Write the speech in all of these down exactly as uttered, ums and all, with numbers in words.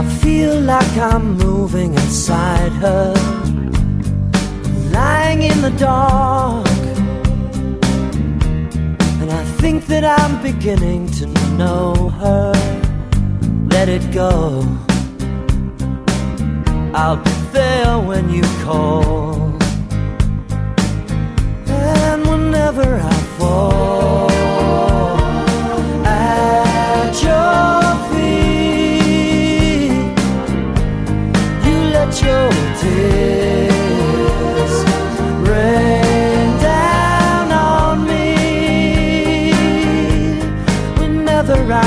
feel like I'm moving inside her, lying in the dark. And I think that I'm beginning to know her. Let it go, I'll be there when you call. And whenever I fall at your feet, you let your tears rain down on me. Whenever I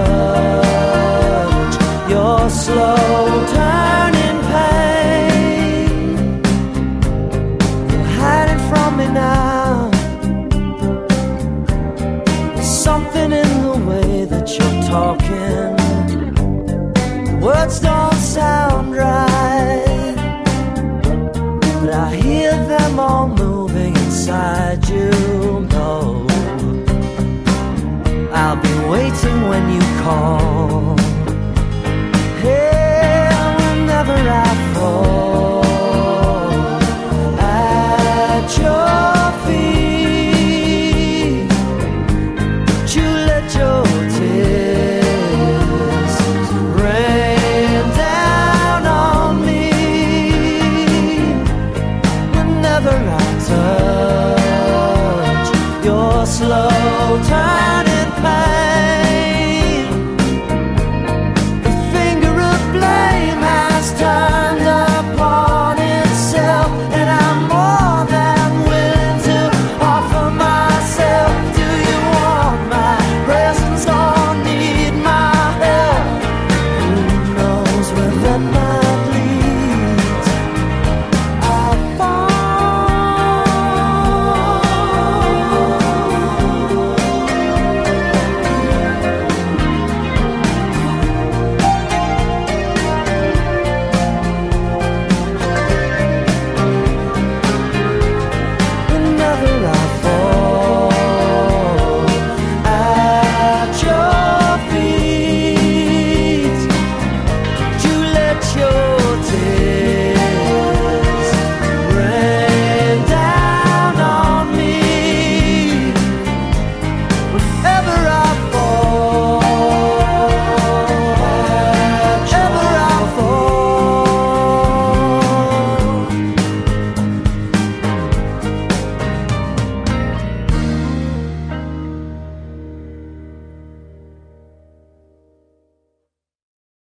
touch your slow turning pain, you're hiding from me now. There's something in the way that you're talking. Words don't sound right, but I hear them all moving inside you. No, I'll be waiting when you call.